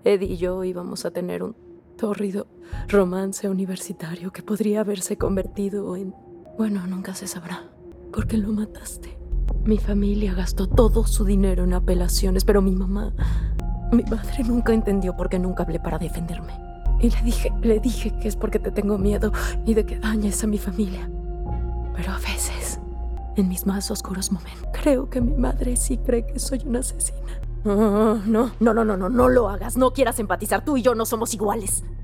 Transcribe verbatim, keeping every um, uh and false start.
Eddie y yo íbamos a tener un tórrido romance universitario que podría haberse convertido en... Bueno, nunca se sabrá. ¿Por qué lo mataste? Mi familia gastó todo su dinero en apelaciones, pero mi mamá... Mi madre nunca entendió por qué nunca hablé para defenderme. Y le dije, le dije que es porque te tengo miedo y de que dañes a mi familia. Pero a veces, en mis más oscuros momentos, creo que mi madre sí cree que soy una asesina. Oh, no, no, no, no, no, no lo hagas. No quieras empatizar. Tú y yo no somos iguales.